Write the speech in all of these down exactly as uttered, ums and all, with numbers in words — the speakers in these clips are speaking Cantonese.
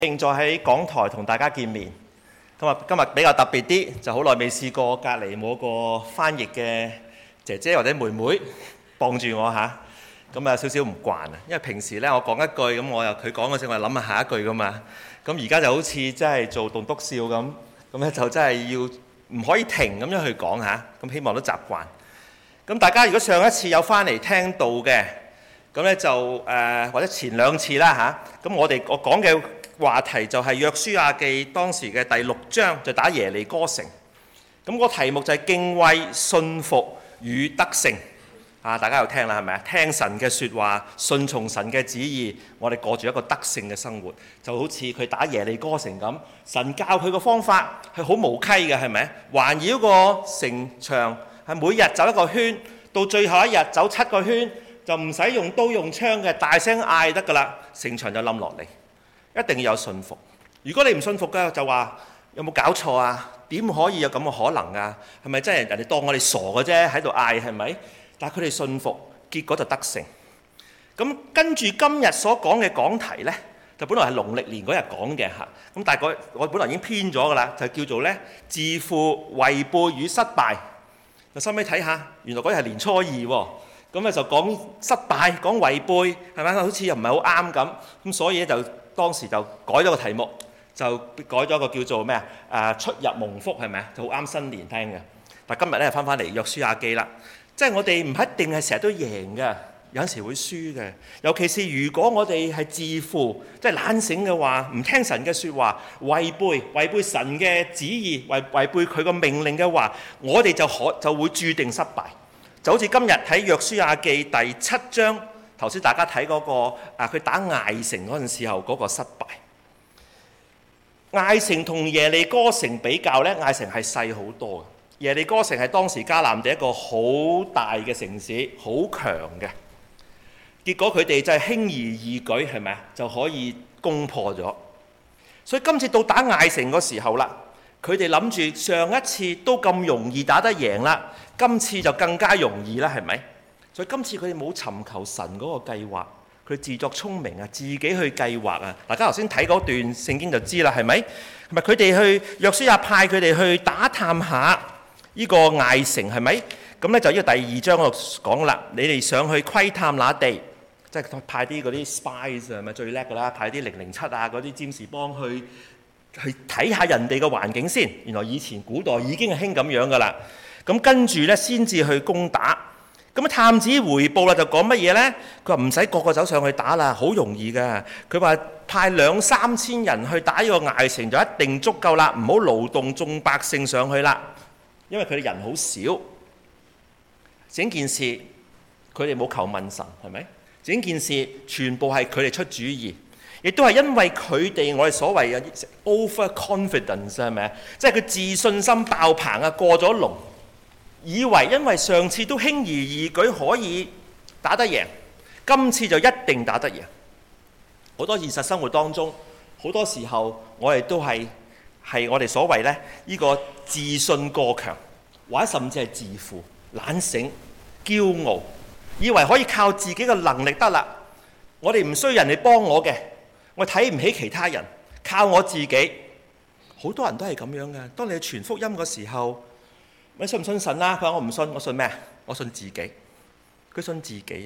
正在喺講台同大家見面。今日今日比較特別啲，就好耐未試過隔離冇個翻譯嘅姐姐或者妹妹傍住我嚇，咁啊有少少唔慣啊。因為平時咧我講一句咁，我又佢講嗰陣，我又諗下下一句噶嘛。咁而家就好似真係做棟篤笑咁，咁咧就真係要唔可以停咁樣去講嚇。咁希望都習慣。咁大家如果上一次有翻嚟聽到嘅，咁咧就誒、呃、或者前兩次啦嚇。咁我哋我講嘅話題就係約書亞記當時嘅第六章，就打耶利哥城。咁個題目就係敬畏、信服與得勝。啊，大家有聽啦，係咪啊？聽神嘅説話，順從神嘅旨意，我哋過住一個得勝嘅生活。就好似佢打耶利哥城咁，神教佢個方法係好無稽嘅，係咪？環繞個城牆係每日走一個圈，到最後一日走七個圈，就唔使用刀用槍嘅，大聲嗌得㗎啦，城牆就冧落嚟。一定要有信服。如果你唔信服嘅，就話有冇搞錯啊？點可以有咁嘅可能啊？係咪真係人哋當我哋傻嘅啫？喺度嗌係咪？但係佢哋信服，結果就得勝。咁跟住今日所講嘅講題呢，就本來係農曆年嗰日講嘅嚇。咁但係我本來已經編咗㗎啦，就叫做呢自負、違背與失敗。就收尾睇下，原來嗰日係年初二喎。咁咧就講失敗，講違背，係咪？好似又唔係好啱咁。咁所以咧就當時就改咗個題目，就改咗個叫做咩啊？誒出入蒙福係咪啊？就好啱新年聽嘅。但今日咧翻返嚟約書亞記啦，即係我哋唔一定係成日都贏嘅，有陣時會輸嘅。尤其是如果我哋係自負，即係懶醒嘅話，唔聽神嘅説話，違背違背神嘅旨意，違違背佢個命令嘅話，我哋就可就會注定失敗。就好似今日喺約書亞記第七章，頭先大家睇嗰個啊，佢打艾城嗰陣時候嗰個失敗。艾城同耶利哥城比較呢，艾城係細好多嘅。耶利哥城係當時迦南地一個好大嘅城市，好強嘅。結果佢哋就係輕而易舉，係咪啊？就可以攻破咗。所以今次到打艾城嗰時候啦，佢哋諗住上一次都咁容易打得贏啦，今次就更加容易啦，係咪？所以今次佢哋冇尋求神嗰個計劃，佢自作聰明啊，自己去計劃啊。大家頭先睇嗰段聖經就知啦，係咪？係咪佢哋去約書亞派佢哋去打探下呢個艾城，係咪？咁咧就呢個第二章嗰度講啦，你哋上去窺探那地，即係派啲嗰啲 spies 係咪最叻㗎啦？派啲零零七啊嗰啲占士幫去。去睇下人哋嘅環境先，原來以前古代已經係興咁樣噶啦。咁跟住呢，先至去攻打。咁啊探子回報啦，就講乜嘢呢？佢話唔使個個走上去打啦，好容易噶。佢話派兩三千人去打呢個艾城就一定足夠啦，唔好勞動眾百姓上去啦，因為佢哋人好少。整件事佢哋冇求問神，係咪？整件事全部係佢哋出主意。亦都係因為佢哋我哋所謂嘅 overconfidence 係咪啊？即係佢自信心爆棚啊，過咗龍，以為因為上次都輕而易舉可以打得贏，今次就一定打得贏。好多現實生活當中，好多時候我哋都係係我哋所謂咧呢個自信過強，或者甚至係自負、懶醒、驕傲，以為可以靠自己嘅能力得啦。我哋唔需要人哋幫我嘅。我睇唔起其他人，靠我自己。好多人都係咁樣嘅。當你去傳福音嘅時候，你信唔信神啊？佢話我唔信，我信咩？我信自己。佢信自己啊！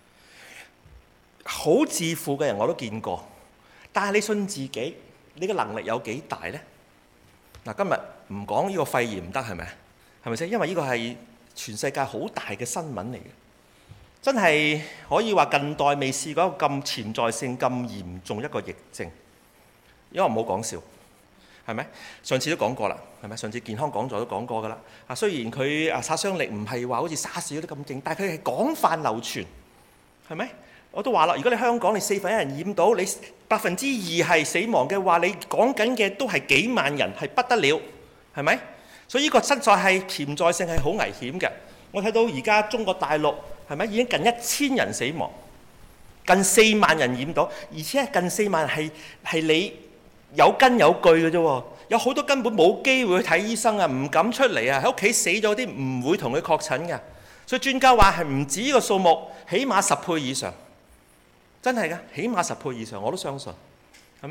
好自負嘅人我都見過，但係你信自己，你嘅能力有幾大呢？嗱，今日唔講呢個肺炎唔得係咪？係咪先？因為呢個係全世界好大嘅新聞嚟嘅。真係可以話近代未試過一個咁潛在性咁嚴重一個疫症，因為唔好講笑，係咪？上次都講過啦，係咪？上次健康講座都講過㗎啦。啊，雖然佢啊殺傷力唔係話好似沙士嗰啲咁勁，但係佢係廣泛流傳，係咪？我都話啦，如果你香港你四分一人染到，你百分之二係死亡嘅話，你講緊嘅都係幾萬人，係不得了，係咪？所以呢個實在係潛在性係好危險嘅。我睇到而家中國大陸係咪已經近一千人死亡，近四萬人染到，而且係近四萬人係係你有根有據嘅啫。有好多根本冇機會去睇醫生啊，唔敢出嚟啊，喺屋企死咗啲唔會同佢確診嘅。所以專家話係唔止呢個數目，起碼十倍以上，真係㗎，起碼十倍以上我都相信，係咪？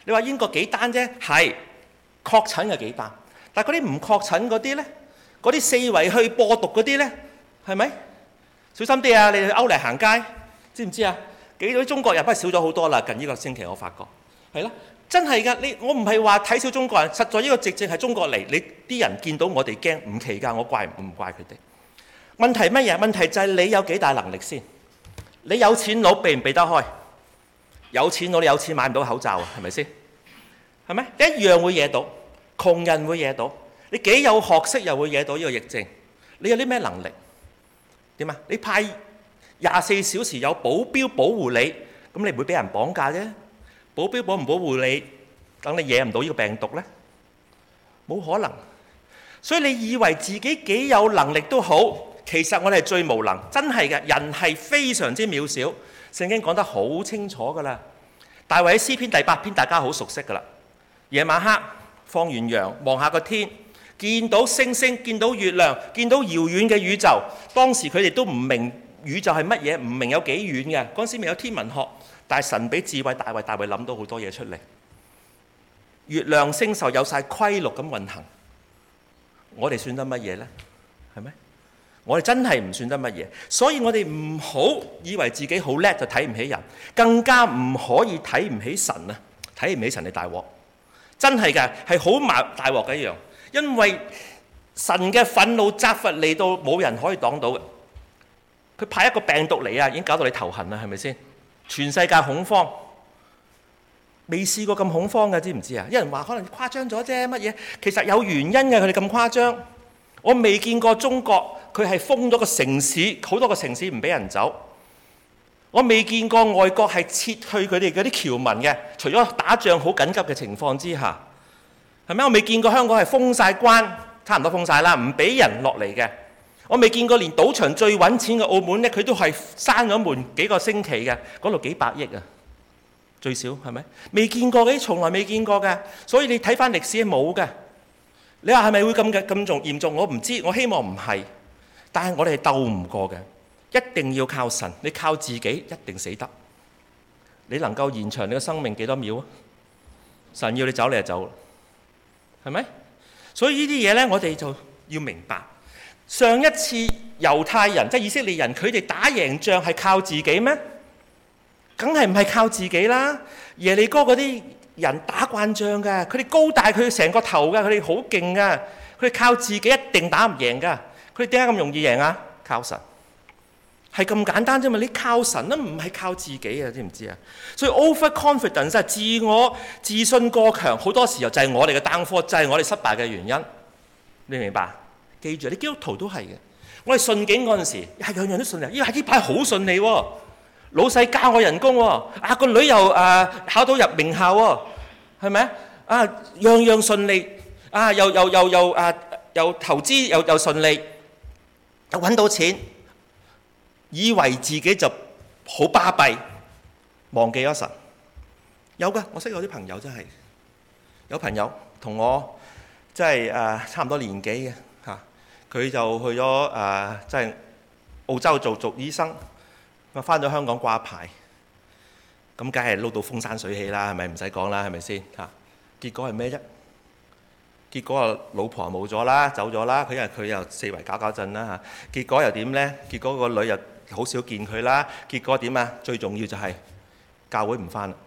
你話英國幾單啫？係確診嘅幾單，但係嗰啲唔確診嗰啲咧，嗰啲四圍去播毒嗰啲咧，係咪？小心啲啊！你去歐麗行街，知唔知啊？幾多中國人不過少咗好多啦。近呢個星期我發覺係啦，真係㗎。你我唔係話睇小中國人，實在呢個直正係中國嚟。你啲人見到我哋驚唔奇㗎，我怪唔怪佢哋？問題乜嘢？問題就係你有幾大能力先？你有錢佬避唔避得開？有錢佬你有錢買唔到口罩啊？係咪先？係咪？一樣會惹到，窮人會惹到。你幾有學識又會惹到呢個疫症？你有啲咩能力？點啊？你派廿四小時有保鏢保護你，咁你唔會俾人綁架啫。保鏢保唔保護你，等你惹唔到呢個病毒呢？冇可能。所以你以為自己幾有能力都好，其實我哋係最無能，真係嘅。人係非常之渺小，聖經講得好清楚㗎啦。大衛喺詩篇第八篇，大家好熟悉㗎啦。夜晚黑放完羊，望下個天，見到星星，見到月亮，見到遙遠嘅宇宙。當時佢哋都唔明宇宙係乜嘢，唔明有幾遠嘅。嗰陣時未有天文學，但係神俾智慧大衛，大衛諗到好多嘢出嚟。月亮星宿有晒規律咁運行，我哋算得乜嘢呢？係咪？我哋真係唔算得乜嘢，所以我哋唔好以為自己好叻就睇唔起人，更加唔可以睇唔起神啊！睇唔起神你大鑊，真係㗎，係好麻大鑊嘅一樣，因為神嘅憤怒責罰嚟到冇人可以擋到嘅。佢派一個病毒嚟啊，已經搞到你頭痕啦，係咪先？全世界恐慌，未試過咁恐慌嘅，知唔知啊？有人話可能誇張咗啫，乜嘢？其實有原因嘅，佢哋咁誇張。我未見過中國佢係封咗個城市，好多個城市唔俾人走。我未見過外國係撤去佢哋嗰啲僑民嘅，除咗打仗好緊急嘅情況之下，係咪？我未見過香港係封晒關，差唔多封晒啦，唔俾人落嚟嘅。我未見過連賭場最揾錢嘅澳門呢，佢都係閂咗門幾個星期嘅，嗰度幾百億啊，最少係咪？未見過嘅，從來未見過嘅。所以你睇翻歷史係冇嘅。你話係咪會咁嘅咁重嚴重？我唔知，我希望唔係。但係我哋係鬥唔過嘅，一定要靠神。你靠自己一定死得。你能夠延長你嘅生命幾多秒啊？神要你走你就走，係咪？所以呢啲嘢呢，我哋就要明白。上一次猶太人即係以色列人，佢哋打贏仗係靠自己咩？梗係唔係靠自己啦。耶利哥嗰啲人打慣仗㗎，佢哋高大，佢成個頭㗎，佢哋好勁㗎，佢哋靠自己一定打唔贏㗎。佢哋點解咁容易贏啊？靠神，係咁簡單啫嘛。你靠神都唔係靠自己啊，知唔知啊？所以 overconfidence 係自我自信過強，好多時候就係我哋嘅 downfall，就係我哋失敗嘅原因。你明唔明白？記住，你基督徒都係嘅。我哋順境嗰陣時，係樣樣都順利。咦，係呢排好順利喎，老細加我人工喎，啊個女又誒、啊、考到入名校喎，係咪啊？樣樣順利，啊又又又又啊又投資又又順利，又揾到錢，以為自己就好巴閉，忘記咗神。有㗎，我識有啲朋友真係，有朋友同我即係誒差唔多年紀嘅。佢就去咗誒，即係澳洲做做醫生，咁啊翻咗香港掛牌，咁梗係撈到風生水起啦，係咪？唔使講啦，係咪先嚇？結果係咩啫？結果啊，老婆冇咗啦，走咗啦。佢因為佢又四圍搞搞震啦嚇。結果又點咧？結果個女又好少見佢啦。結果點啊？最重要就係教會唔翻啦，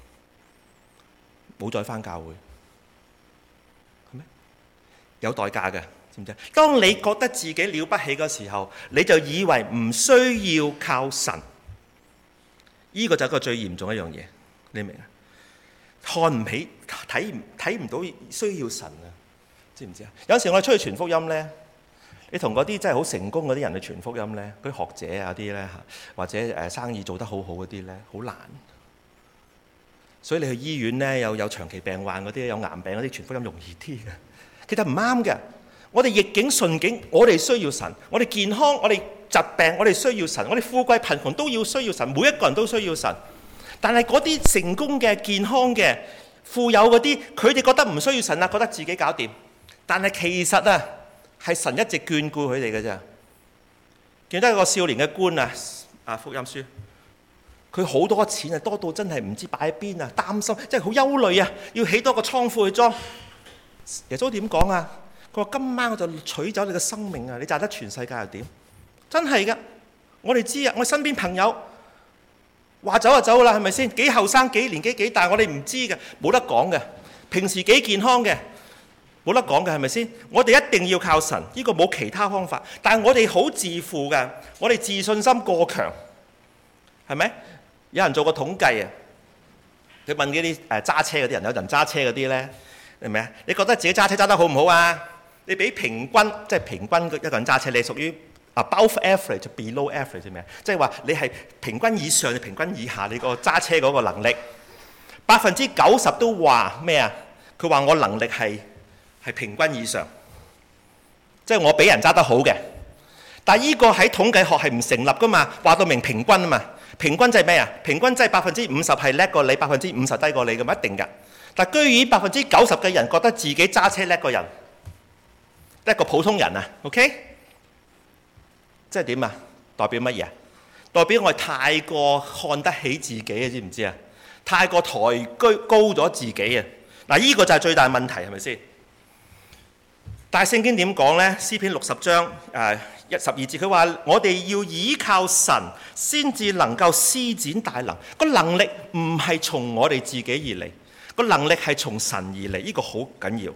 冇再翻教會，係咩？有代價嘅。知唔知？當你覺得自己了不起嘅時候，你就以為唔需要靠神。呢個就係一個最嚴重一樣嘢，你明啊？看唔起、睇唔睇唔到需要神啊？知唔知啊？有時我哋出去傳福音咧，你同嗰啲真係好成功嗰啲人去傳福音咧，嗰啲學者啊啲咧嚇，或者誒生意做得好好嗰啲咧，好難。所以你去醫院咧，有有長期病患嗰啲，有癌病嗰啲，傳福音容易啲嘅。其實唔啱嘅。我哋逆境順境，我哋需要神；我哋健康，我哋疾病，我哋需要神；我哋富貴貧窮都要需要神。每一個人都需要神。但係嗰啲成功嘅、健康嘅、富有嗰啲，佢哋覺得唔需要神啊，覺得自己搞掂。但係其實啊，係神一直眷顧佢哋嘅啫。記得一個少年嘅官啊，啊福音書， 佢好多錢啊，多到真係唔知擺喺邊啊，擔心，即係好憂慮啊，要起多個倉庫去裝。耶穌點講啊？佢話今晚我就取走你嘅生命啊！你賺得全世界又點？真係㗎，我哋知啊，我身邊朋友話走就走啦，係咪先？幾後生，幾年紀幾大，我哋唔知嘅，冇得講嘅。平時幾健康嘅，冇得講嘅，係咪先？我哋一定要靠神，呢個冇其他方法。但係我哋好自負嘅，我哋自信心過強，係咪？有人做過統計啊，佢問嗰啲誒揸車嗰啲人，有人揸車嗰啲咧，係咪啊？你覺得自己揸車揸得好唔好啊？你比平均，即係平均一個人揸車，你係屬於 above average、below average 係咩啊？即係話你係平均以上定平均以下？你個揸車嗰個能力，百分之九十都話咩啊？佢話我能力係係平均以上，即係我比人揸得好嘅。但係依個喺統計學係唔成立噶嘛？話到明平均啊嘛。平均即係咩啊？平均即係百分之五十係叻過你，百分之五十低過你咁，一定㗎。但係居然百分之九十嘅人覺得自己揸車叻過人，一個普通人啊 ，OK？ 即係點啊？代表乜嘢？代表我係太過看得起自己啊，知唔知啊？太過抬居高咗自己啊！嗱，呢個就係最大問題，係咪先？但係聖經點講呢？詩篇六十章誒一十二節，佢話我哋要倚靠神，先至能夠施展大能。個能力唔係從我哋自己而嚟，個能力係從神而嚟，呢個好緊要。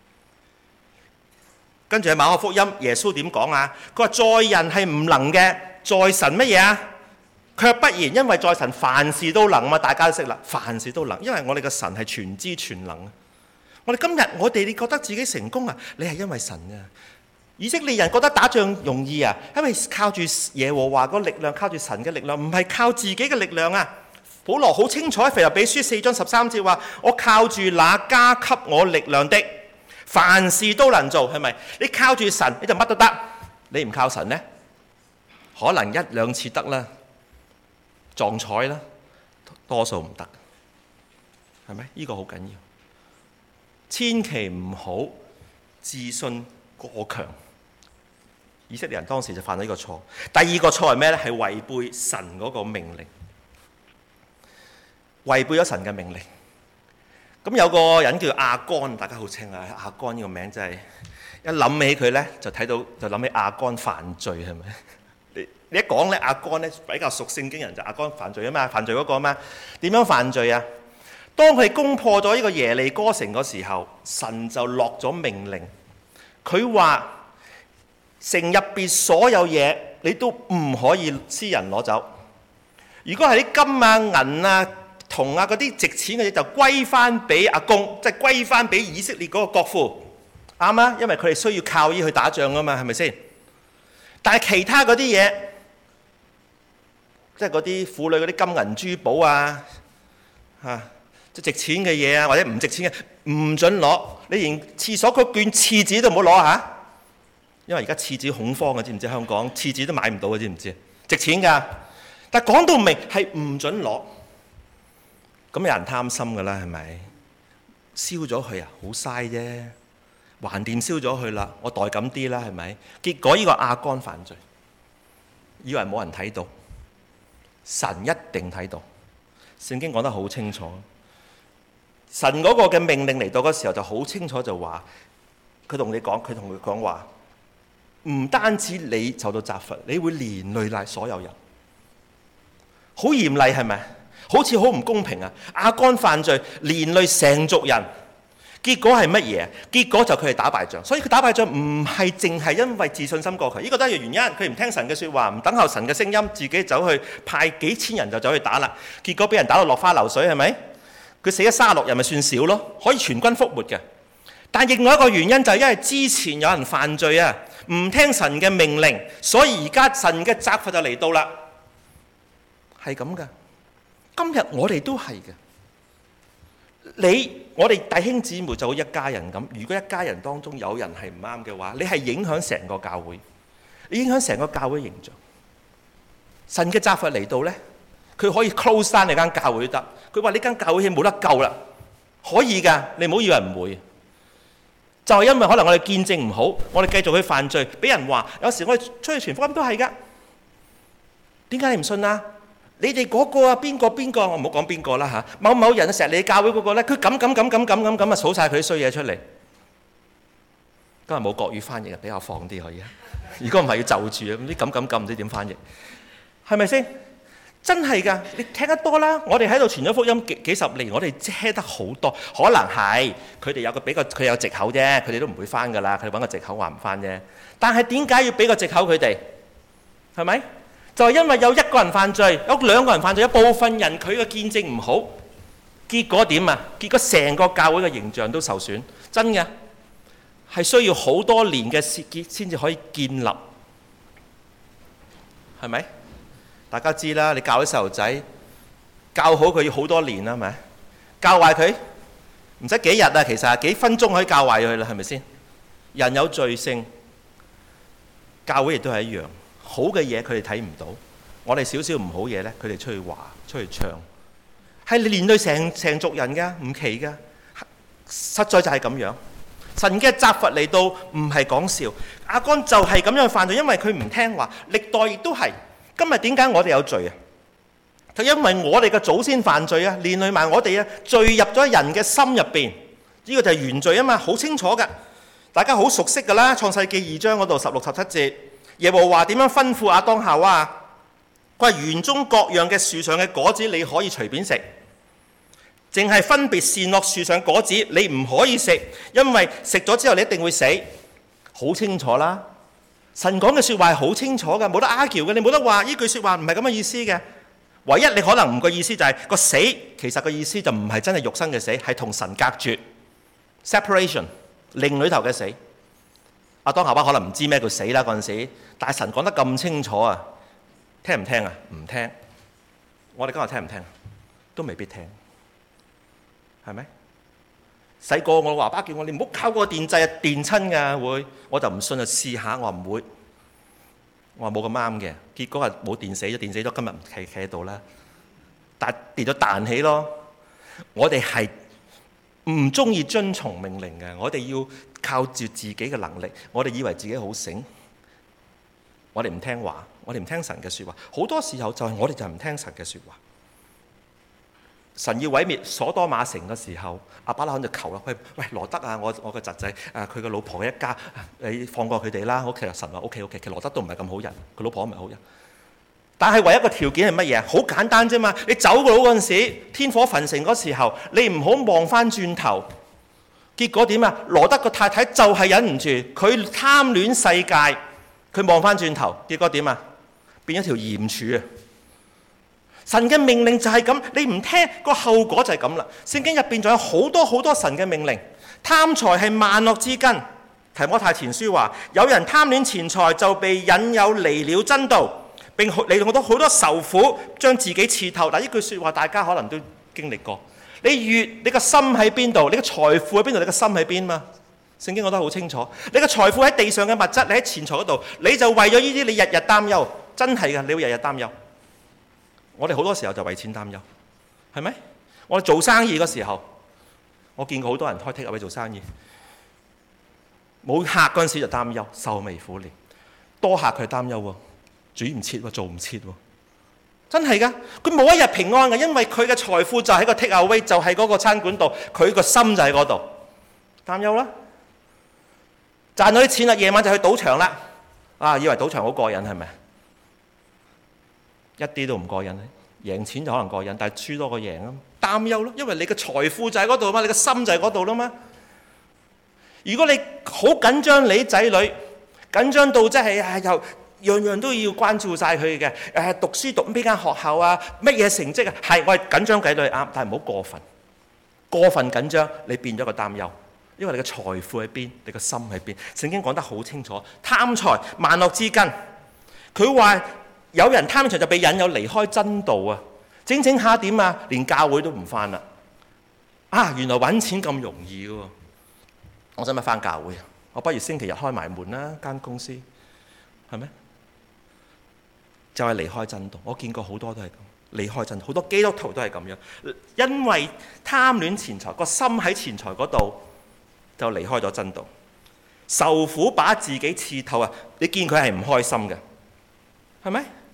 跟住喺馬可福音，耶穌點講啊？佢話在人係唔能嘅，在神乜嘢啊？卻不然，因為在神凡事都能嘛，大家都識啦，凡事都能，因為我哋嘅神係全知全能啊！我哋今日我哋你覺得自己成功啊？你係因為神啊！以色列人覺得打仗容易啊，因為靠住耶和華個力量，靠住神嘅力量，唔係靠自己嘅力量啊！保羅好清楚喺腓立比書四章十三節話：我靠住那加給我力量的，凡事都能做，係咪？你靠住神你就乜都得，你唔靠神呢？可能一兩次得啦，撞彩啦，多數唔得，係咪？呢個好緊要，千祈唔好自信過強。以色列人當時就犯咗呢個錯。第二個錯係咩呢？係違背神嗰個命令，違背咗神嘅命令。咁有個人叫亞干，大家好清啊！亞干呢個名真係一諗起佢呢，就睇到就諗起亞干犯罪，係咪？你你一講呢，亞干呢比較熟聖經人就亞干犯罪啊嘛，犯罪嗰個啊嘛。點樣犯罪啊？當佢攻破咗呢個耶利哥城嗰時候，神就落咗命令，佢話城入邊所有嘢你都唔可以私人攞走。如果係啲金啊銀啊銅啊嗰啲值錢嘅嘢，就歸翻俾阿公，即係歸翻俾以色列嗰個國父，啱啊？因為佢哋需要靠呢去打仗啊嘛，係咪先？但係其他嗰啲嘢，即係嗰啲婦女嗰啲金銀珠寶啊，嚇，即係值錢嘅嘢啊，或者唔值錢嘅，唔準攞。你連廁所嗰卷廁紙都唔好攞嚇，因為而家廁紙恐慌嘅，知唔知？香港廁紙都買唔到嘅，知唔知？值錢㗎，但係講到明係唔準攞。咁有人貪心㗎啦，係咪？燒咗佢啊，好嘥啫，橫掂燒咗佢啦，我代咁啲啦，係咪？結果呢個亞干犯罪，以為冇人睇到，神一定睇到。聖經講得好清楚，神嗰個嘅命令嚟到嗰時候就好清楚就話，佢同你講，佢同佢講話，唔單止你受到責罰，你會連累埋所有人，好嚴厲係咪？好似好唔公平啊！亞干犯罪連累成族人，結果係乜嘢？結果就佢係打敗仗。所以佢打敗仗唔係淨係因為自信心過強，呢個都係原因。佢唔聽神嘅説話，唔等候神嘅聲音，自己走去派幾千人就走去打啦。結果俾人打到落花流水，係咪？佢死咗三十六人咪算少咯，可以全軍覆沒嘅。但另外一個原因就係因為之前有人犯罪啊，唔聽神嘅命令，所以而家神嘅責罰就嚟到啦。係咁噶。今日我哋都係嘅，你我哋弟兄姊妹就好一家人咁。如果一家人當中有人係唔啱嘅話，你係影響成個教會，你影響成個教會形象。神嘅責罰嚟到呢，佢可以 close down 你間教會都得。佢話呢間教會冇得救啦，可以㗎，你唔好以為唔會。就係因為可能我哋見證唔好，我哋繼續去犯罪，俾人話。有時我哋出去傳福音都係㗎。點解你唔信啊？ 你哋嗰個啊邊個邊個，我唔好講邊個啦嚇，某某人成日嚟教會嗰個咧，佢咁咁咁咁咁咁咁啊數晒佢啲衰嘢出嚟。今日冇國語翻譯啊，比較放啲可以啊。如果唔係要就住啊，咁啲咁咁咁唔知點翻譯，係咪先？真係㗎，你聽得多啦。我哋喺度傳咗福音幾幾十年，我哋聽得好多。可能係佢哋有個比較，佢有藉口啫，佢哋都唔會翻㗎啦。佢哋揾個藉口話唔翻啫。但係點解要俾個藉口佢哋？係咪？就係因為有一個人犯罪，有兩個人犯罪，有部分人佢嘅見證唔好，結果點啊？結果成個教會嘅形象都受損，真嘅係需要好多年嘅結先至可以建立，係咪？大家知啦，你教啲細路仔，教好佢要好多年啦，係咪？教壞佢唔使幾日啊，其實幾分鐘可以教壞佢啦，係咪先？人有罪性，教會亦都係一樣。好嘅嘢佢哋睇唔到，我哋少少唔好嘢咧，佢哋出去話出去唱，係連累成成族人㗎，唔奇㗎，實在就係咁樣。神嘅責罰嚟到唔係講笑，亞干就係咁樣犯罪，因為佢唔聽話，歷代亦都係。今日點解我哋有罪啊？就因為我哋嘅祖先犯罪啊，連累埋我哋啊，罪入咗人嘅心入邊，呢個就係原罪啊嘛，好清楚㗎，大家好熟悉㗎啦。創世記二章嗰度十六十七節，耶和華點樣吩咐亞當夏娃？佢話園中各樣嘅樹上嘅果子你可以隨便食，淨係分別善惡樹上果子你唔可以食，因為食咗之後你一定會死。好清楚啦。神講嘅説話係好清楚嘅，冇得 argue嘅，你冇得話呢句説話唔係咁嘅意思嘅。唯一你可能唔個意思就係、是、個死，其實個意思就唔係真係肉身嘅死，係同神隔絕 separation 靈裏頭嘅死。亞當夏娃可能唔知咩叫死啦嗰陣時，但係神講得咁清楚啊，聽唔聽啊？唔聽。我哋今日聽唔聽？都未必聽，係咪？細個我爸爸叫我你唔好靠個電掣啊，電親㗎會，我就唔信就試下，我話唔會，我話冇咁啱嘅，結果係冇電死咗，電死咗今日唔企企喺度啦，但跌咗彈起咯。我哋係唔中意遵從命令嘅，我哋要靠住自己嘅能力，我哋以為自己好醒，我哋唔聽話，我哋唔聽神嘅説話，好多時候就係我哋就唔聽神嘅説話。神要毀滅所多瑪城嘅時候，亞伯拉罕就求啦：喂喂，羅德啊，我我個侄仔啊，佢個老婆嘅一家，你放過佢哋啦。其實神話 O K O K，其實羅德都唔係咁好人，佢老婆唔係好人。但係唯一個條件係乜嘢？好簡單啫嘛！你走佬嗰陣時，天火焚城嗰時候，你唔好望翻轉頭。結果點啊？羅德個太太就係忍唔住，佢貪戀世界，佢望翻轉頭，結果點啊？變咗條鹽柱啊！神嘅命令就係咁，你唔聽個後果就係咁啦。聖經入邊仲有好多好多神嘅命令。貪財係萬惡之根。提摩太前書話：有人貪戀錢財，就被引誘離了真道，並嚟到好多受苦，將自己刺透。嗱，呢句説話大家可能都經歷過。你越你個心喺邊度，你個財富喺邊度，你個心喺邊嘛？聖經講得好清楚。你個財富喺地上嘅物質，你喺錢財嗰度，你就為咗呢啲，你日日擔憂，真係㗎，你會日日擔憂。我哋好多時候就為錢擔憂，係咪？我哋做生意嗰時候，我見過好多人開 take away 做生意，冇客嗰陣時就擔憂，愁眉苦臉；多客佢擔憂喎，煮唔切喎，做唔切喎，真係㗎。佢冇一日平安嘅，因為佢嘅財富就喺個 take away，就喺嗰個餐館度，佢個心就喺嗰度，擔憂啦。賺到啲錢啦，夜晚就去賭場啦，啊，以為賭場好過癮係咪？一啲都唔過癮，贏錢就可能過癮，但係輸多過贏啊！擔憂咯，因為你嘅財富就喺嗰度嘛，你嘅心就喺嗰度啦嘛。如果你好緊張你仔女，緊張到真係啊，又樣樣都要關照晒佢嘅，誒讀書讀邊間學校啊，乜嘢成績啊，係我係緊張計到係啱，但係唔好過分，過分緊張你變咗個擔憂，因為你嘅財富喺邊，你個心喺邊。聖經講得好清楚，貪財萬惡之根。佢話。有人貪財就被引誘離開真道啊！整整下點啊？連教會都唔返啦！啊，原來揾錢咁容易嘅喎！我使唔使返教會啊？我不如星期日開埋門啦，間公司係咩？就係離開真道。我見過好多都係咁，離開真道，好多基督徒都係咁樣，因為貪戀錢財，個心喺錢財嗰度就離開咗真道，受苦把自己刺透啊！你見佢係唔開心嘅，係咪？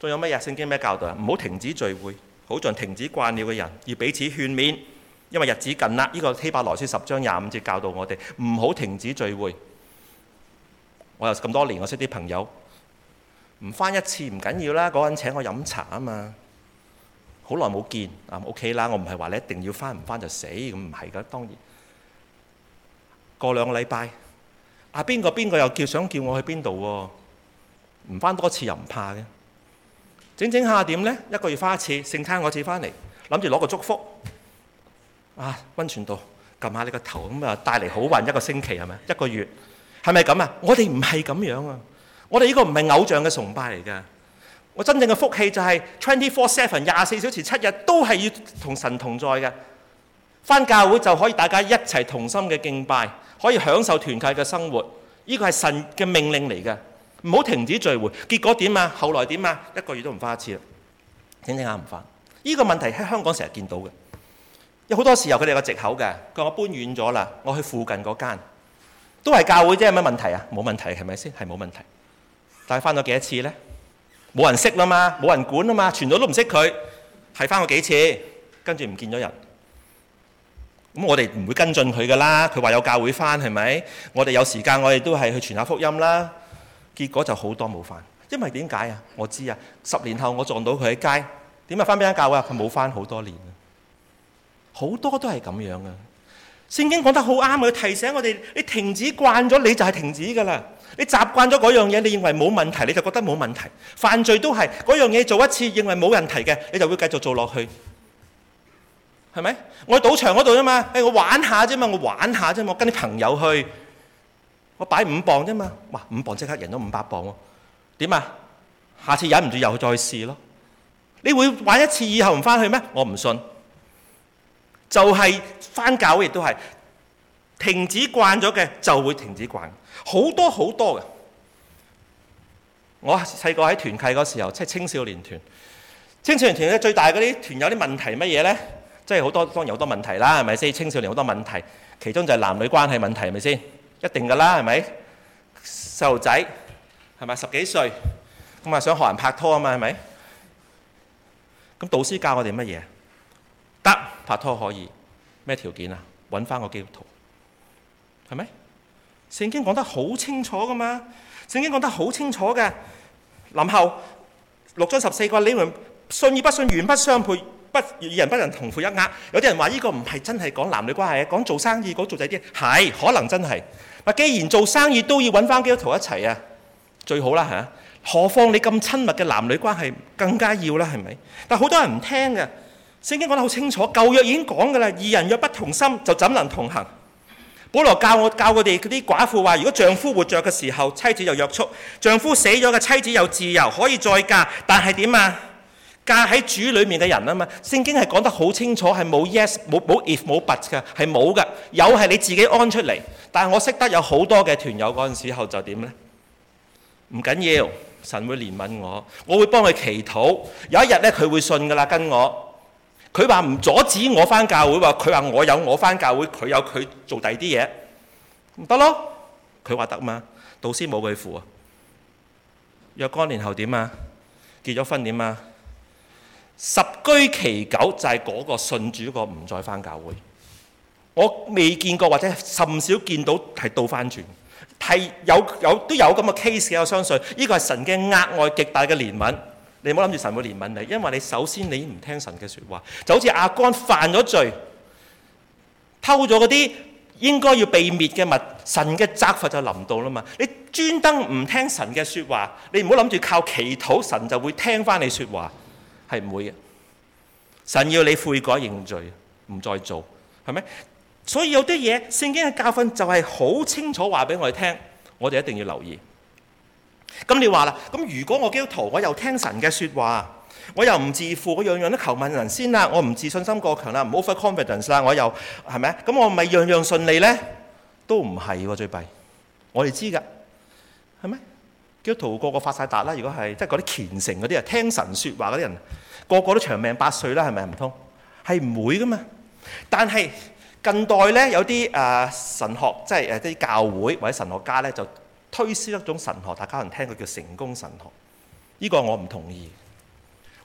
仲有乜嘢？聖經咩教導啊？唔好停止聚會，好像停止慣了嘅人，要彼此勸勉，因為日子近啦。呢、這個希伯來書十章廿五節教導我哋唔好停止聚會。我又咁多年，我識啲朋友唔返一次唔緊要啦，嗰個人請我飲茶啊嘛。好耐冇見啊 ，OK 啦。我唔係話你一定要返，唔返就死，咁唔係㗎。當然過兩個禮拜，啊邊個邊個又叫想叫我去邊度喎？唔返多次又唔怕嘅。整整下點呢？一個月返一次，聖餐嗰次返嚟，諗住攞個祝福啊！溫泉度撳下你個頭咁啊，帶嚟好運一個星期係咪？一個月係咪咁啊？我哋唔係咁樣啊！我哋呢個唔係偶像嘅崇拜嚟㗎。我真正嘅福氣就係 twenty four seven 廿四小時七日都係要同神同在嘅。返教會就可以大家一齊同心嘅敬拜，可以享受團契嘅生活。呢個係神嘅命令嚟嘅，唔好停止聚會。結果點啊？後來點啊？一個月都唔返一次啦，整整下唔返。呢個問題喺香港成日見到嘅。有好多時候佢哋有個藉口嘅，佢話我搬遠咗啦，我去附近嗰間都係教會啫，有咩問題啊？冇問題係咪先？係冇問題。但係返咗幾多次呢？冇人識啦嘛，冇人管啊嘛，全部都唔識佢，係返過幾次，跟住唔見咗人。咁我哋唔會跟進佢噶啦。佢話有教會返係咪？我哋有時間，我哋都係去傳下福音啦。結果就好多冇返，因為點解啊？我知啊，十年後我撞到佢喺街，點解返邊間教會啊？佢冇返好多年啊，好多都係咁樣啊。聖經講得好啱啊，佢提醒我哋：你停止慣咗，你就係停止噶啦。你習慣咗嗰樣嘢，你認為冇問題，你就覺得冇問題。犯罪都係嗰樣嘢做一次，認為冇問題嘅，你就會繼續做落去，係咪？我喺賭場嗰度啫嘛，誒我玩下啫嘛，我玩下啫嘛，我跟啲朋友去，我擺五磅啫嘛，哇五磅即刻贏咗五百磅喎，點啊？下次忍唔住又再試咯。你會玩一次以後唔返去咩？我唔信。就係返教會亦都係停止慣咗嘅，就會停止慣。好多好多嘅。我細個喺團契嗰時候，即係青少年團。青少年團咧最大嗰啲團友啲問題乜嘢咧？即係好多當然好多問題啦，係咪先？青少年好多問題，其中就係男女關係問題，係咪先？一定㗎啦，係咪？細路仔係咪十幾歲咁啊？想學人拍拖啊嘛，係咪？咁導師教我哋乜嘢？得拍拖可以咩條件啊？揾翻個基督徒係咪？聖經講得好清楚噶嘛，聖經講得好清楚嘅。林後六章十四個，你們信與不信原不相配，不二人不能同負一軛。有啲人話呢個唔係真係講男女關係，講做生意講做仔啲係可能真係。嗱，既然做生意都要揾翻基督徒一齊啊，最好啦嚇。何況你咁親密嘅男女關係更加要啦，係咪？但好多人唔聽嘅。聖經講得好清楚，舊約已經講㗎啦。二人若不同心，就怎能同行？保羅教我教我哋嗰啲寡婦話：如果丈夫活着嘅時候，妻子有約束；丈夫死咗嘅妻子有自由，可以再嫁。但係點啊？嫁喺主裡面嘅人啊嘛。聖經係講得好清楚，係冇 yes 冇冇 if 冇 but 㗎，係冇㗎。有係你自己安出嚟。但係我識得有好多嘅團友嗰陣時候就點呢？唔緊要，神會憐憫我，我會幫佢祈禱。有一日咧，佢會信㗎啦，跟我。佢話唔阻止我返教會，話佢話我有我返教會，佢有佢做第二啲嘢，唔得咯。佢話得嘛，導師冇佢符啊。若干年後點啊？結咗婚點啊？十居其九就係嗰個信主個唔再返教會。我未見過或者甚少見到係倒返轉，係有有都有咁嘅 case 嘅。我相信呢個係神嘅額外極大嘅憐憫。你唔好諗住神會憐憫你，因為你首先你唔聽神嘅説話，就好似亞干犯咗罪，偷咗嗰啲應該要被滅嘅物，神嘅責罰就臨到啦嘛。你專登唔聽神嘅説話，你唔好諗住靠祈禱神就會聽翻你説話，係唔會嘅。神要你悔改認罪，唔再做，係咪？所以有啲嘢聖經嘅教訓就係好清楚話俾我哋聽，我哋一定要留意。咁你話啦，咁如果我基督徒，我又聽神嘅説話，我又唔自負，我樣樣都求問人先啦，我唔自信心過強啦，唔 over confidence 啦，我又係咪？咁我咪樣樣順利呢？都唔係喎，最弊。我哋知㗎，係咪？基督徒個個發晒達啦，如果係即係嗰啲虔誠嗰啲啊，聽神説話嗰啲人，個個都長命百歲啦，係咪唔通？係唔會㗎嘛。但係近代呢，有啲誒、呃、神學，即係誒啲教會或者神學家呢，就推銷一種神學，大家可能聽過叫成功神學。呢、這個我唔同意。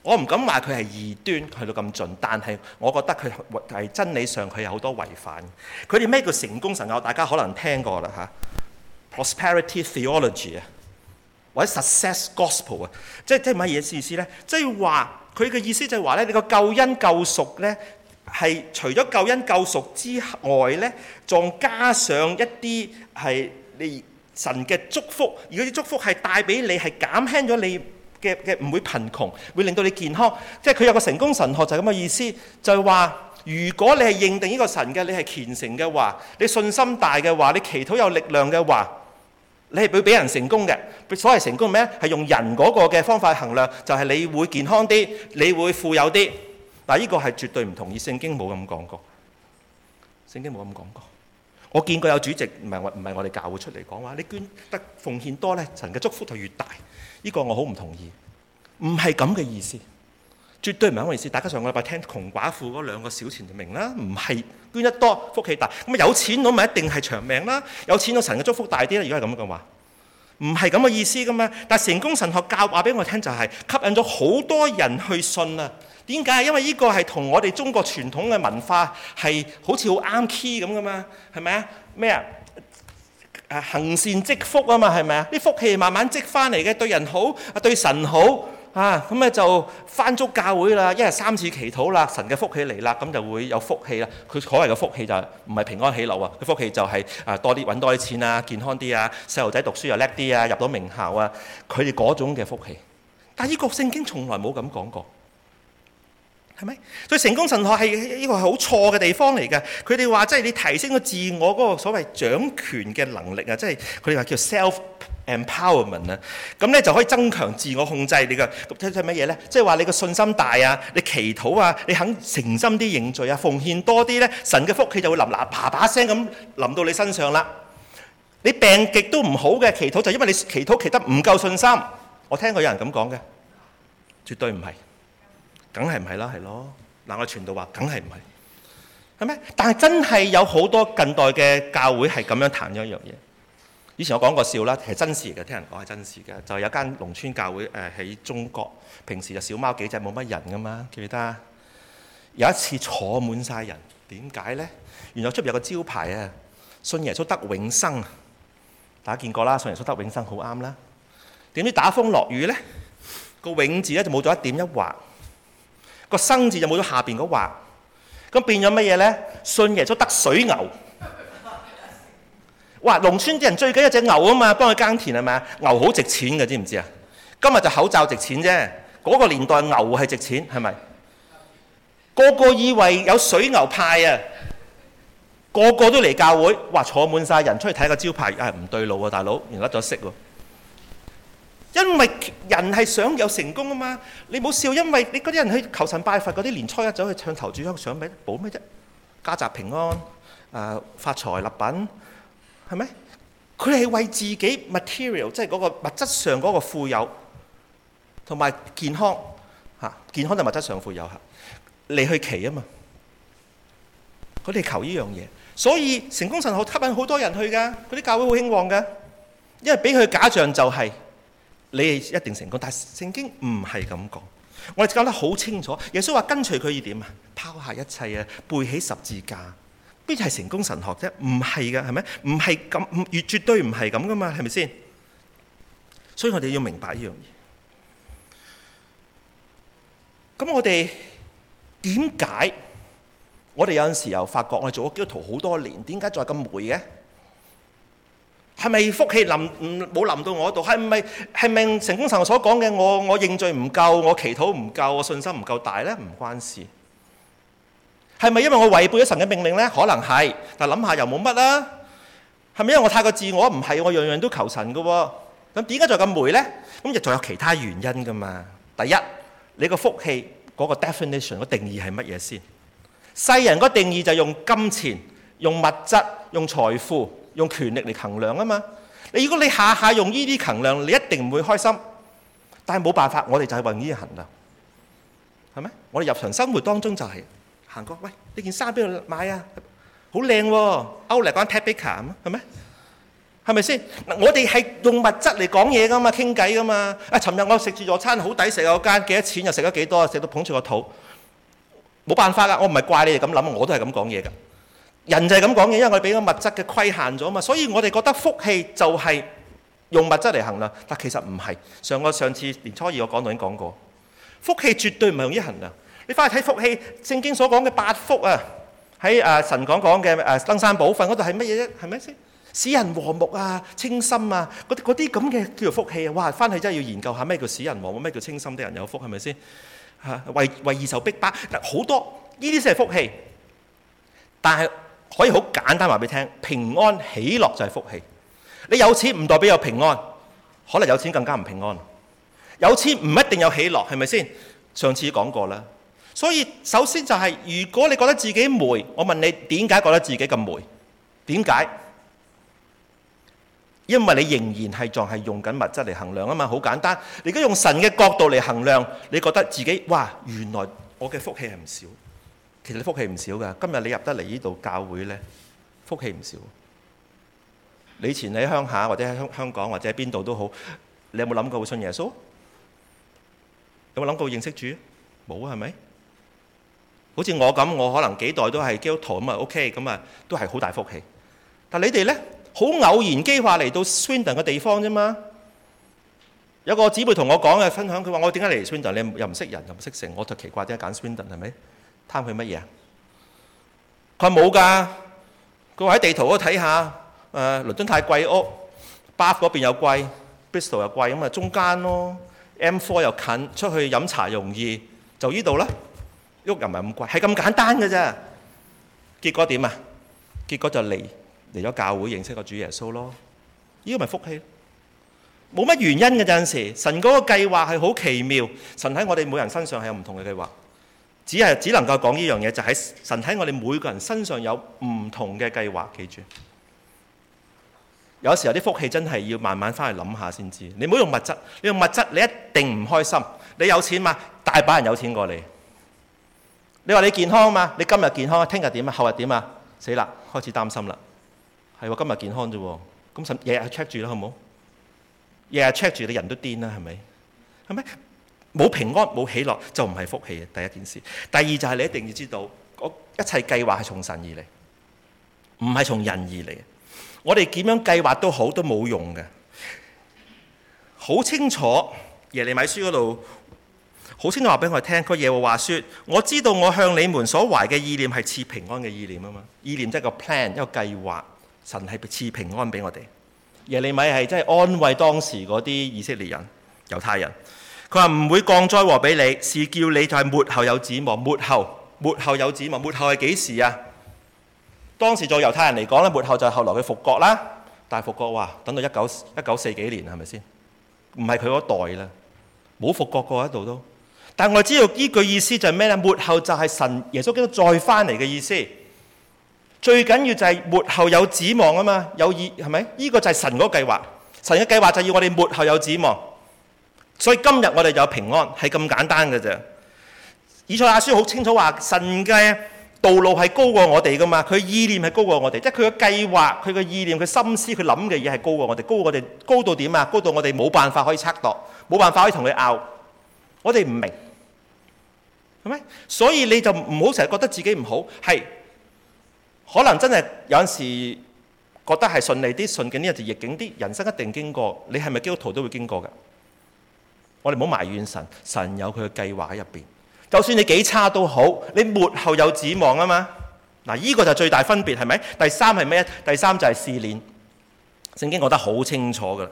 我唔敢話佢係異端去到咁盡，但係我覺得佢係真理上佢有好多違反。佢哋咩叫成功神學？大家可能聽過啦嚇 ，prosperity theology 啊，或者 success gospel 啊，即係即係乜嘢意思咧？即係話佢嘅意思就係話咧，你個救恩救贖咧係除咗救恩救贖之外咧，仲加上一啲係你神嘅祝福，而嗰啲祝福係帶俾你係減輕咗你嘅嘅唔會貧窮，會令到你健康。即係佢有個成功神學就係咁嘅意思，就係話如果你係認定呢個神嘅，你係虔誠嘅話，你信心大嘅話，你祈禱有力量嘅話，你係會俾人成功嘅。所謂成功咩？係用人嗰個嘅方法去衡量，就係你會健康啲，你會富有啲。嗱，呢個係絕對唔同意，聖經冇咁講過，聖經冇咁講過。我見過有主席唔係我唔係我哋教會出嚟講話，你捐得奉獻多咧，神嘅祝福就越大。呢個我好唔同意，唔係咁嘅意思，絕對唔係咁嘅意思。大家上個禮拜聽窮寡婦嗰兩個小錢就明啦，唔係捐得多福氣大，咁啊有錢佬咪一定係長命啦，有錢佬神嘅祝福大啲啦。如果係咁嘅話，唔係咁嘅意思噶嘛。但係成功神學教話俾我聽就係吸引咗好多人去信啊。點解？因為呢個係同我哋中國傳統嘅文化係好似好啱 key 咁噶嘛，係咪啊？咩啊？誒行善積福啊嘛，係咪啊？啲福氣慢慢積翻嚟嘅，對人好啊，對神好啊，咁咧就翻足教會啦，一日三次祈禱啦，神嘅福氣嚟啦，咁就會有福氣啦。佢所謂嘅福氣就唔係平安喜樂啊，佢福氣就係啊多啲揾多啲錢啊，健康啲啊，細路仔讀書又叻啲啊，入到名校啊，佢哋嗰種嘅福氣。但係呢個聖經從來冇咁講過。係咪？所以成功神學係呢個係好錯嘅地方嚟嘅。佢哋話即係你提升個自我嗰個所謂掌權嘅能力啊，即係佢哋話叫 self empowerment 啊。咁咧就可以增強自我控制你嘅。咁即係乜嘢咧？即係話你個信心大啊，你祈禱啊，你肯誠心啲認罪啊，奉獻多啲咧，神嘅福氣就會臨嗱啪啪聲咁臨到你身上啦。你病極都唔好嘅祈禱就因為你祈禱祈得唔夠信心。我聽過有人咁講嘅，絕對唔係。梗係唔係啦，係咯。嗱，我傳道話，梗係唔係，係咩？但係真係有好多近代嘅教會係咁樣談咗一樣嘢。以前我講過笑啦，係真事嘅，聽人講係真事嘅。就係有間農村教會誒喺中國，平時就小貓幾隻，冇乜人噶嘛，記唔記得？有一次坐滿晒人，點解咧？原來出邊有個招牌啊，信耶穌得永生。大家見過啦，信耶穌得永生好啱啦。點知打風落雨咧，個永字咧就冇咗一點一畫。個生字就冇咗下邊嗰畫，咁變咗乜嘢咧？信耶穌得水牛。哇！農村啲人最緊要隻牛啊嘛，幫佢耕田係咪啊？牛好值錢嘅，知唔知啊？今日就口罩值錢啫，嗰個年代牛係值錢，係咪？個個以為有水牛派啊，個個都嚟教會，哇！坐滿晒人出去睇個招牌，啊唔對路啊，大佬，原來甩咗色喎。因為人係想有成功啊嘛，你冇笑，因為你嗰啲人去求神拜佛嗰啲，年初一走去唱頭炷香，想咩保咩啫？家宅平安，誒、呃、發財立品，係咪？佢係為自己 material， 即係嗰個物質上嗰個富有，同埋健康嚇，健康就物質上富有嚇，嚟去祈啊嘛。佢哋求呢樣嘢，所以成功神學吸引好多人去㗎，嗰啲教會好興旺㗎，因為俾佢假象就係、是。你係一定成功，但係聖經唔係咁講。我哋講得好清楚，耶穌話跟隨佢要點啊？拋下一切啊，背起十字架，邊係成功神學啫？唔係㗎，係咪？唔係咁，越絕對唔係咁噶嘛，係咪先？所以我哋要明白呢樣嘢。咁我哋點解？我哋有陣時又發覺，我哋做咗基督徒好多年，點解仲係咁霉嘅？係咪福氣臨唔冇臨到我度？係咪係咪成功神學所講嘅？我我認罪唔夠，我祈禱唔夠，我信心唔夠大咧？唔關事。係咪因為我違背咗神嘅命令咧？可能係，但諗下又冇乜啦。係咪因為我太過自我？唔係，我樣樣都求神嘅喎。咁點解仲咁霉咧？咁亦仲有其他原因噶嘛？第一，你個福氣嗰個 definition 個定義係乜嘢先？世人個定義就用金錢、用物質、用財富。用權力嚟衡量啊嘛！你如果你下下用呢啲衡量，你一定唔會開心。但係冇辦法，我哋就係用呢啲衡量，係咪？我哋日常生活當中就係、是、行過，喂，呢件衫邊度買啊？好靚喎，歐力嗰間 Ted Baker 咁，係咪？ 係咪先？嗱，我哋係用物質嚟講嘢噶嘛，傾偈噶嘛。啊，尋日我食自助餐好抵食啊，嗰間幾多錢又食咗幾多，食到捧住個肚。冇辦法啦，我唔係怪你哋咁諗，我都係咁講嘢㗎。人就係咁講嘢，因為我哋俾個物質嘅規限咗嘛，所以我哋覺得福氣就係用物質嚟衡量，但其實唔係。上個上次年初二我講到已經講過，福氣絕對唔係用於衡量。你翻去睇福氣，聖經所講嘅八福啊，喺誒神講講嘅誒登山寶訓嗰度係乜嘢啫？係咪先？使人和睦啊、清心啊，嗰啲嗰啲咁嘅叫做福氣啊！哇，翻去真係要研究下咩叫使人和睦，咩叫清心的人有福，係咪先？嚇，為為義受逼迫，嗱好多呢啲先係福氣。但係可以好簡單話俾你聽，平安喜樂就係福氣。你有錢唔代表有平安，可能有錢更加唔平安。有錢唔一定有喜樂，係咪先？上次講過啦。所以首先就係、是，如果你覺得自己霉，我問你點解覺得自己咁霉？點解？因為你仍然係仲係用緊物質嚟衡量啊嘛，好簡單。你而家用神嘅角度嚟衡量，你覺得自己哇，原來我嘅福氣係唔少。其實你福氣唔少㗎。今日你入得嚟呢度教會呢，福氣唔少。你以前喺鄉下或者喺香香港或者喺邊度都好，你有冇諗過會信耶穌？有冇諗過認識主？冇啊，係咪？好似我咁，我可能幾代都係基督徒咁啊 ，OK， 咁啊都係好大福氣。但你哋呢？好偶然機化嚟到 Swindon 嘅地方啫嘛。有個姊妹同我講嘅分享，佢話：我點解嚟 Swindon？你又唔識人又唔識成，我就奇怪點解揀 Swindon 係咪？貪佢乜嘢啊？佢話冇㗎。佢話喺地圖嗰度睇下，誒、呃、倫敦太貴屋 ，Bath 嗰邊又貴 ，Bristol 又貴，咁啊中間咯。M 四 又近，出去飲茶容易，就呢度啦。屋又唔係咁貴，係咁簡單嘅啫。結果點啊？結果就嚟。嚟咗教會認識個主耶穌咯，呢個咪福氣，冇乜原因嘅。陣時神嗰個計劃係好奇妙，神喺我哋每人身上係有唔同嘅計劃，只係只能夠講呢樣嘢，就喺神喺我哋每個人身上有唔同嘅計劃。記住，有時候啲福氣真係要慢慢翻去諗下先知。你唔好用物質，你用物質你一定唔開心。你有錢嘛？大把人有錢過你。你話你健康嘛？你今日健康，聽日點啊？後日點啊？死啦，開始擔心啦。係喎，今日健康啫喎，咁神日日 check 住啦，好唔好？日日 check 住，你人都癲啦，係咪？係咪？冇平安冇喜樂就唔係福氣嘅第一件事。第二就係你一定要知道，一切計劃係從神而嚟，唔係從人而嚟。我哋點樣計劃都好，都冇用嘅。好清楚耶利米書嗰度，好清楚話俾我哋聽，佢耶和華說：我知道我向你們所懷嘅意念係賜平安嘅意念啊嘛。意念即係個 plan，一個計劃。神係賜平安俾我哋。耶利米係真係安慰當時嗰啲以色列人、猶太人。佢話唔會降災禍俾你，是叫你就係末後有指望。末後，末後有指望。末後係幾時啊？當時做猶太人嚟講咧，末後就係後來佢復國啦。但係復國哇，等到一九一九四幾年係咪先？唔係佢嗰代啦，冇復國過喺度都。但係我知道呢句意思就係咩咧？末後就係神耶穌基督再翻嚟嘅意思。最緊要就係末後有指望啊嘛，有意係咪？呢個就係神嗰個計劃，神嘅計劃就要我哋末後有指望。所以今日我哋就有平安，係咁簡單嘅啫。以賽亞書好清楚話，神嘅道路係高過我哋噶嘛，佢意念係高過我哋，即係佢嘅計劃、佢嘅意念、佢心思、佢諗嘅嘢係高過我哋，高過我哋，高到點啊？高到我哋冇辦法可以測度，冇辦法可以同佢拗，我哋唔明，係咪？所以你就唔好成日覺得自己唔好，係。可能真係有陣時覺得係順利啲、順境啲，就逆境啲。人生一定經過，你係咪基督徒都會經過㗎？我哋唔好埋怨神，神有佢嘅計劃喺入邊。就算你幾差都好，你末後有指望啊嘛。嗱，呢個就最大分別係咪？第三係咩？第三就係試煉。聖經講得好清楚㗎。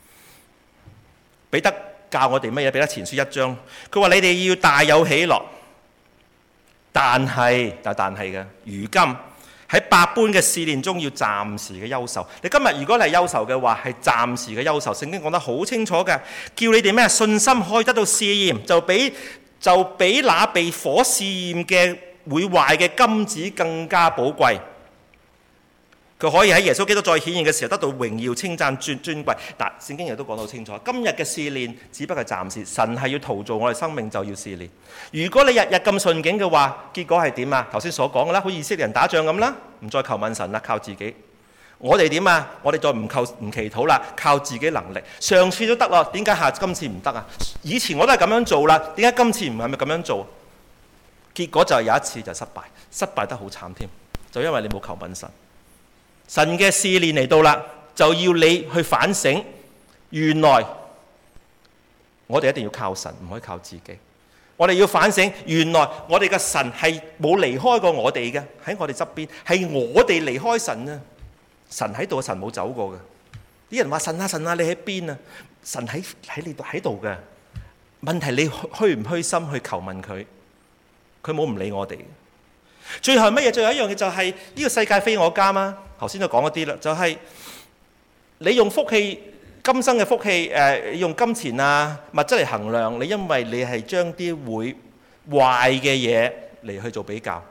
彼得教我哋乜嘢？彼得前書一章，佢話你哋要大有喜樂，但係但但係嘅，如今。喺百般嘅試煉中要暫時嘅憂愁。你今日如果係憂愁嘅話，係暫時嘅憂愁。聖經講得好清楚嘅，叫你哋咩信心可以得到試驗，就比就比那被火試驗嘅會壞嘅金子更加寶貴。佢可以喺耶穌基督再顯現嘅時候得到榮耀、稱讚、尊尊貴。嗱，聖經亦都講到清楚，今日嘅試煉只不過係暫時，神係要陶造我哋生命就要試煉。如果你日日咁順境嘅話，結果係點啊？頭先所講嘅啦，好似以色列人打仗咁啦，唔再求問神啦，靠自己。 我哋點啊？我哋再唔靠唔祈禱啦，靠自己能力。上次都得咯，點解下今次唔得啊？以前我都係咁樣做啦，點解今次唔係咪咁樣做？結果就係有一次就失敗，失敗得好慘添，就因為你冇求問神。神嘅試煉嚟到啦，就要你去反省，原來我哋一定要靠神，唔可以靠自己。我哋要反省，原來我哋嘅神係冇離開過我哋嘅，喺我哋側邊，係我哋離開神啊！神喺度，神冇走過嘅。啲人話神啊神啊，你喺邊啊？神喺喺你度喺度嘅。問題你虛唔虛心去求問佢？佢冇唔理我哋。最後乜嘢？最後一樣嘢就係呢個世界非我家嘛。頭先都講一啲啦，就係你用福氣。今生嘅福氣，誒、呃、用金錢啊物質嚟衡量，你因為你係將啲會壞嘅嘢嚟去做比較，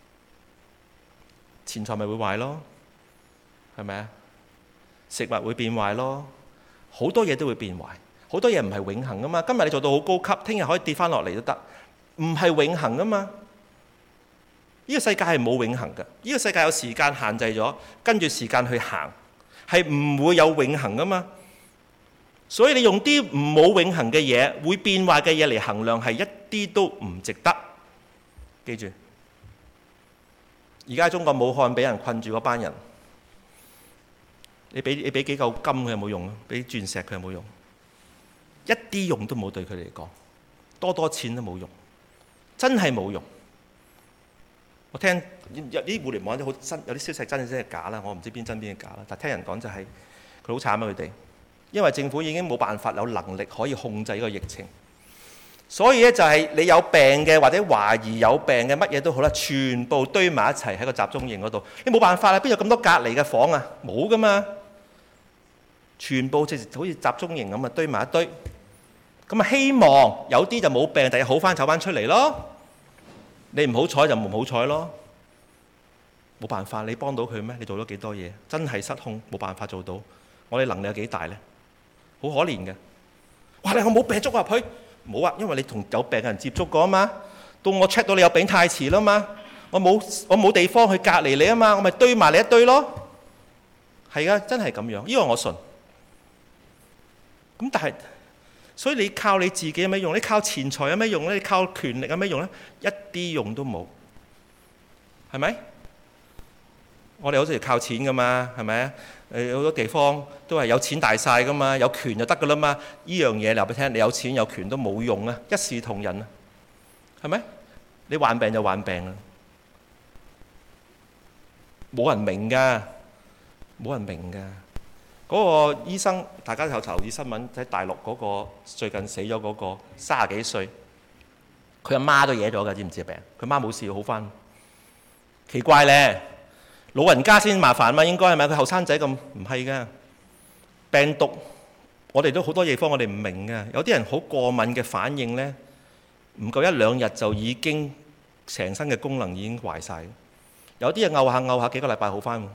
錢財咪會壞咯，係咪啊？食物會變壞咯，好多嘢都會變壞，好多嘢唔係永恆噶嘛。今日你做到好高級，聽日可以跌翻落嚟都得，唔係永恆噶嘛。呢、這個世界係冇永恆嘅，呢、這個世界有時間限制咗，跟住時間去行，係唔會有永恆噶嘛。所以你用啲唔冇永恆嘅嘢，會變壞嘅嘢嚟衡量，係一啲都唔值得。記住，而家中國武漢俾人困住嗰班人，你俾你俾幾嚿金佢有冇用啊？俾鑽石佢有冇用？一啲用都冇，對佢嚟講，多多錢都冇用，真係冇用。我聽有啲互聯網啲好新，有啲消息真係真係假啦，我唔知邊真邊係假啦。但係聽人講就係佢好慘啊，佢哋。因為政府已經冇辦法有能力可以控制呢個疫情，所以咧就係你有病嘅或者懷疑有病嘅乜嘢都好啦，全部堆埋一齊喺個集中營嗰度。你冇辦法啦，邊有咁多隔離嘅房啊？冇噶嘛，全部即係好似集中營咁啊，堆埋一堆。咁啊，希望有啲就冇病，第日好翻走翻出嚟咯。你唔好彩就唔好彩咯，冇辦法。你幫到佢咩？你做咗幾多嘢？真係失控，冇辦法做到。我哋能力有幾大呢？好可憐嘅，哇！你我冇病捉入去，冇啊，因為你同有病嘅人接觸過啊嘛。到我 check 到你有病太遲啦嘛，我冇我冇地方去隔離你啊嘛，我咪堆埋你一堆咯。係啊，真係咁樣，呢個我信。咁但係，所以你靠你自己有咩用？你靠錢財有咩用咧？你靠權力有咩用咧？一啲用都冇，係咪？我哋好似靠錢噶嘛，係咪啊？誒，好多地方都係有錢大晒噶嘛，有權就得噶啦嘛。呢樣嘢話俾你聽，你有錢有權都冇用啊，一視同仁啊，係咪？你患病就患病啊，冇人明㗎，冇人明㗎。嗰個醫生，大家有留意新聞喺大陸嗰個最近死咗嗰個三十幾歲，佢阿媽都惹咗㗎，知唔知病？佢媽冇事好返，奇怪咧。老人家先麻煩嘛，應該係咪？佢後生仔咁唔係㗎。病毒我哋都好多地方我哋唔明㗎。有啲人好過敏嘅反應咧，唔夠一兩日就已經成身嘅功能已經壞晒。有啲人拗下拗下幾個禮拜好返。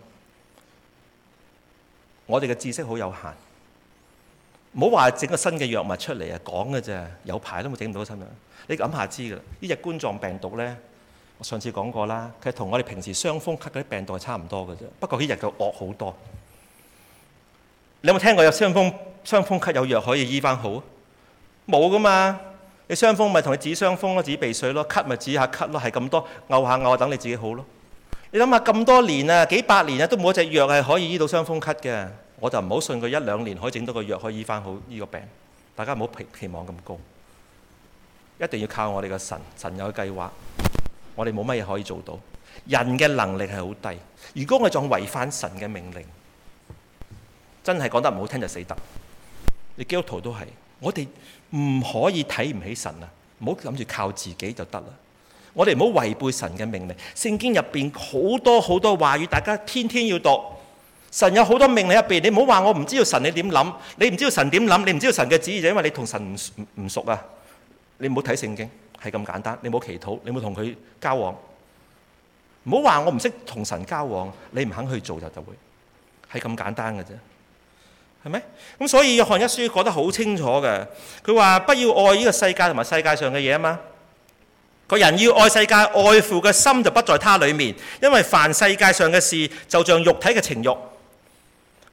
我哋嘅知識好有限，唔好話整個新嘅藥物出嚟啊，講嘅啫，有排都冇整唔到新嘅。你諗下知㗎啦，呢隻冠狀病毒咧。我上次講過啦，佢同我哋平時傷風咳嗰啲病毒係差唔多嘅啫，不過呢日就惡好多。你有冇聽過有傷風傷風咳有藥可以醫翻好？冇噶嘛，你傷風咪同你止傷風咯，止鼻水咯，咳咪止下咳咯，係咁多，拗下拗下等你自己好咯。你諗下咁多年啊，幾百年啊，都冇一隻藥係可以醫到傷風咳嘅，我就唔好信佢一兩年可以整到個藥可以醫翻好呢個病。大家唔好期期望咁高，一定要靠我哋嘅神，神有計劃。我哋冇乜嘢可以做到，人嘅能力係好低。如果我哋仲違反神嘅命令，真係講得唔好聽就死得。你基督徒都係，我哋唔可以睇唔起神啊！唔好諗住靠自己就得啦。我哋唔好違背神嘅命令。聖經入邊好多好多話語，大家天天要讀。神有好多命令入邊，你唔好話我唔知道神你點諗，你唔知道神點諗，你唔知道神嘅旨意，就因為你同神唔唔熟啊！你唔好睇聖經。係咁簡單，你冇祈禱，你冇同佢交往，唔好話我唔識同神交往，你唔肯去做就就會係咁簡單嘅啫，係咪？咁所以約翰一書講得好清楚嘅，佢話不要愛呢個世界同埋世界上嘅嘢啊嘛。個人要愛世界，愛父嘅心就不在他裡面，因為凡世界上嘅事，就像肉體嘅情慾、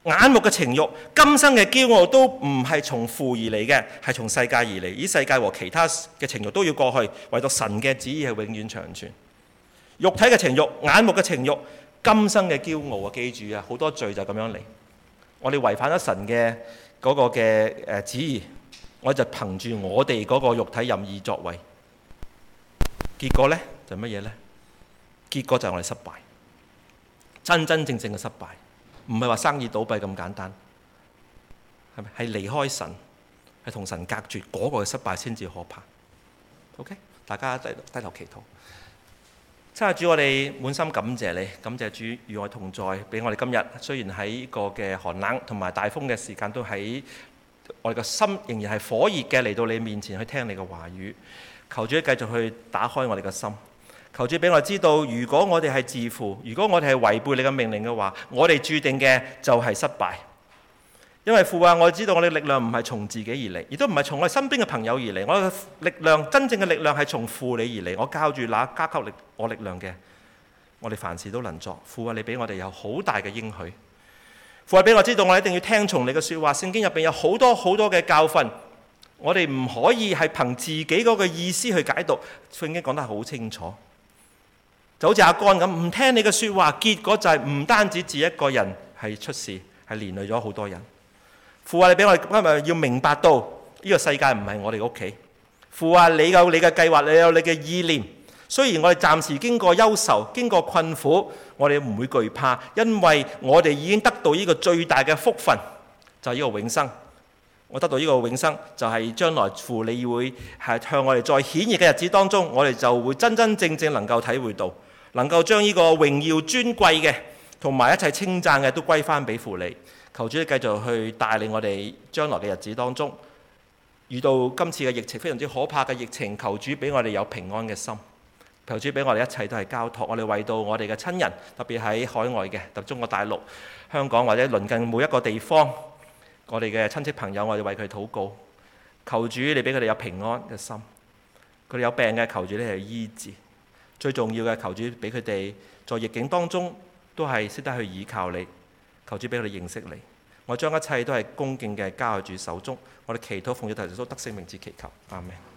眼目嘅情慾、今生嘅驕傲都唔係從父而嚟嘅，係從世界而嚟。呢世界和其他嘅情慾都要過去，唯獨神嘅旨意係永遠長存。肉體嘅情慾、眼目嘅情慾、今生嘅驕傲啊！記住啊，好多罪就咁樣嚟。我哋違反咗神嘅嗰個嘅誒旨意，我就憑住我哋嗰個肉體任意作為，結果呢，就乜嘢呢？結果就係我哋失敗，真真正正嘅失敗。唔係話生意倒閉咁簡單，係咪？係離開神，係同神隔絕，嗰個嘅失敗先至可怕。OK， 大家低低頭祈禱。親愛主，我哋滿心感謝你，感謝主與我同在，俾我哋今日雖然喺呢個嘅寒冷同埋大風嘅時間，都喺我哋嘅心仍然係火熱嘅嚟到你面前去聽你嘅話語。求主繼續去打開我哋嘅心。求主俾我哋知道，如果我哋係自負，如果我哋係違背你嘅命令嘅話，我哋注定嘅就係失敗。因為父啊，我知道我哋力量唔係從自己而嚟，亦都唔係從我哋身邊嘅朋友而嚟。我嘅力量，真正嘅力量係從父你而嚟。我靠住那加給力我力量嘅，我哋凡事都能作。父啊，你俾我哋有好大嘅應許。父啊，俾我知道我一定要聽從你嘅說話。聖經入邊有好多好多嘅教訓，我哋唔可以係憑自己嗰個意思去解讀。聖經講得好清楚。就好似阿干咁，唔聽你嘅說話，結果就係唔單止自己一個人係出事，係連累咗好多人。父啊，你俾我哋今日要明白到呢個世界唔係我哋屋企。父啊，你有你嘅計劃，你有你嘅意念。雖然我哋暫時經過憂愁，經過困苦，我哋唔會懼怕，因為我哋已經得到呢個最大嘅福分，就係呢個永生。我得到呢個永生，就係將來父你會係向我哋在顯現嘅日子當中，我哋就會真真正正能夠體會到。能夠將呢個榮耀尊貴嘅同埋一切稱讚嘅都歸翻俾父你。求主繼續去帶領我哋將來嘅日子當中，遇到今次嘅疫情非常之可怕嘅疫情，求主俾我哋有平安嘅心。求主俾我哋一切都係交託，我哋為到我哋嘅親人，特別喺海外嘅，特別中國大陸、香港或者鄰近每一個地方，我哋嘅親戚朋友，我哋為佢禱告。求主你俾佢哋有平安嘅心，佢哋有病嘅，求主你去醫治。最重要嘅，求主俾佢哋在逆境當中都係識得去倚靠你。求主俾佢哋認識你。我將一切都係恭敬嘅交喺主手中。我哋祈禱奉主耶穌得勝名字祈求，阿們。